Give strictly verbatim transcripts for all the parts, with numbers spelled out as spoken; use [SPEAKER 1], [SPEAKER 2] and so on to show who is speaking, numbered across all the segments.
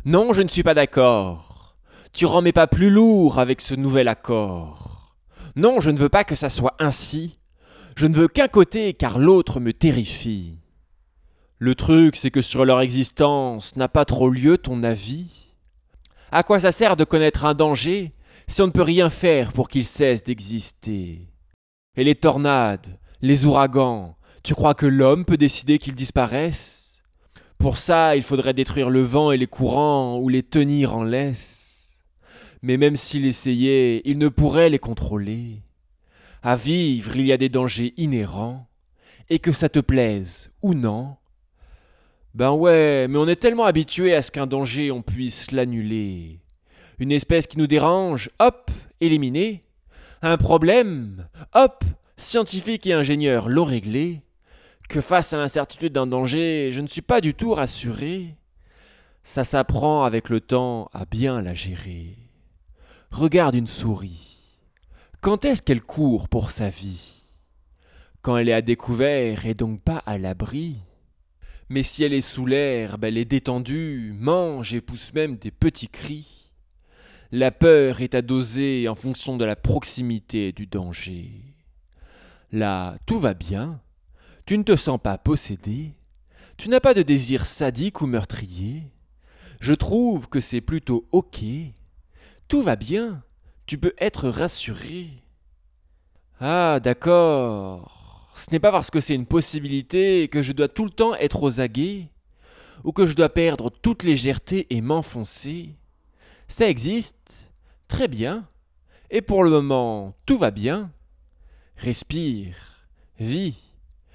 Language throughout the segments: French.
[SPEAKER 1] Non, je ne suis pas d'accord. Tu rends mes pas plus lourds avec ce nouvel accord. Non, je ne veux pas que ça soit ainsi. Je ne veux qu'un côté car l'autre me terrifie. Le truc, c'est que sur leur existence n'a pas trop lieu ton avis. À quoi ça sert de connaître un danger si on ne peut rien faire pour qu'il cesse d'exister? Et les tornades, les ouragans, tu crois que l'homme peut décider qu'ils disparaissent? Pour ça, il faudrait détruire le vent et les courants ou les tenir en laisse. Mais même s'il essayait, il ne pourrait les contrôler. À vivre, il y a des dangers inhérents, et que ça te plaise ou non. Ben ouais, mais on est tellement habitué à ce qu'un danger, on puisse l'annuler. Une espèce qui nous dérange, hop, éliminé. Un problème, hop, scientifiques et ingénieurs l'ont réglé. Que face à l'incertitude d'un danger, je ne suis pas du tout rassuré. Ça s'apprend avec le temps à bien la gérer. Regarde une souris. Quand est-ce qu'elle court pour sa vie? Quand elle est à découvert et donc pas à l'abri. Mais si elle est sous l'herbe, elle est détendue, mange et pousse même des petits cris. La peur est à doser en fonction de la proximité du danger. Là, tout va bien. Tu ne te sens pas possédé. Tu n'as pas de désir sadique ou meurtrier. Je trouve que c'est plutôt ok. Tout va bien. Tu peux être rassuré. Ah, d'accord. Ce n'est pas parce que c'est une possibilité que je dois tout le temps être aux aguets, ou que je dois perdre toute légèreté et m'enfoncer. Ça existe. Très bien. Et pour le moment, tout va bien. Respire. Vis.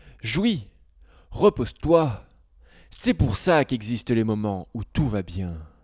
[SPEAKER 1] Jouis. Repose-toi. C'est pour ça qu'existent les moments où tout va bien.